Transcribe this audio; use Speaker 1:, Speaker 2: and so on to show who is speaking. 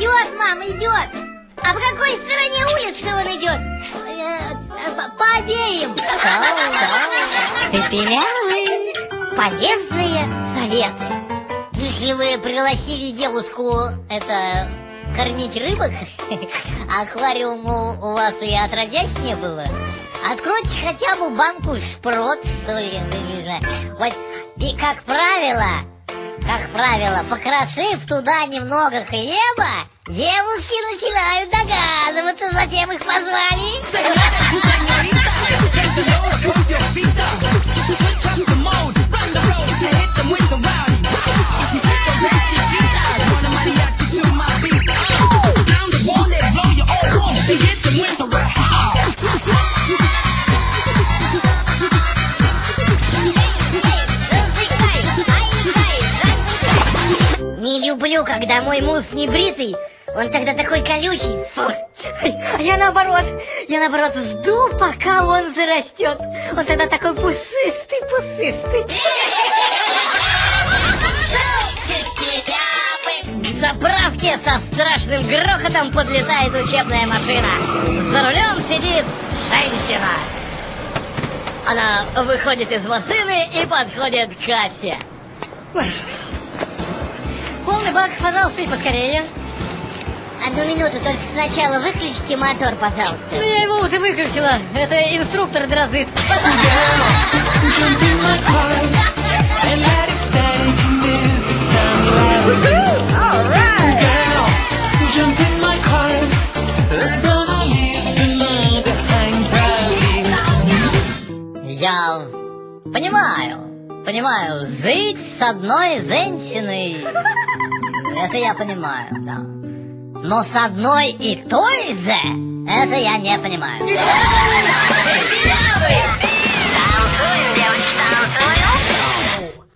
Speaker 1: Идет, мам, идет. А в какой стороне улицы он идет? По обеим.
Speaker 2: Цепелявый.
Speaker 1: Полезные советы. Если вы пригласили девушку кормить рыбок, а аквариума у вас и отродясь не было, откройте хотя бы банку шпрот, что ли, не знаю. Вот, и как правило, покрошив туда немного хлеба, девушки начинают догадываться, зачем их позвали. Не люблю, когда мой мусс не бритый. Он тогда такой колючий. Фу.
Speaker 2: Я наоборот жду, пока он зарастет. Он тогда такой пушистый.
Speaker 1: К заправке со страшным грохотом подлетает учебная машина. За рулем сидит женщина. Она выходит из машины и подходит к кассе.
Speaker 2: Полный бак, пожалуйста, и поскорее.
Speaker 1: Одну минуту, только сначала выключите мотор, пожалуйста.
Speaker 2: Ну, я его уже выключила. Это инструктор дрозит.
Speaker 1: Я понимаю, жить с одной женщиной, это я понимаю, да. Но с одной и той же, это я не понимаю.